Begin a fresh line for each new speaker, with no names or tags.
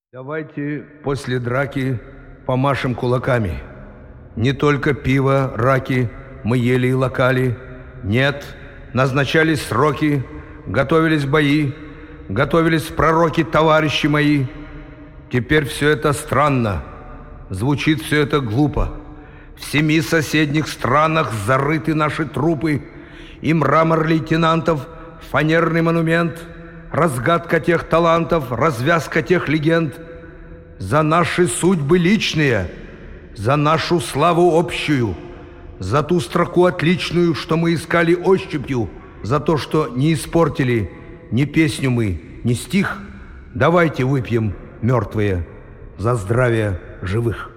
Давайте после драки помашем кулаками. Не только пиво, раки мы ели и локали. Нет, назначались сроки, готовились бои, готовились пророки, товарищи мои. Теперь все это странно, звучит все это глупо. В 7 соседних странах зарыты наши трупы, и мрамор лейтенантов, фанерный монумент, разгадка тех талантов, развязка тех легенд. За наши судьбы личные, за нашу славу общую, за ту строку отличную, что мы искали ощупью, за то, что не испортили ни песню мы, ни стих. Давайте выпьем, мертвые, за здравие живых.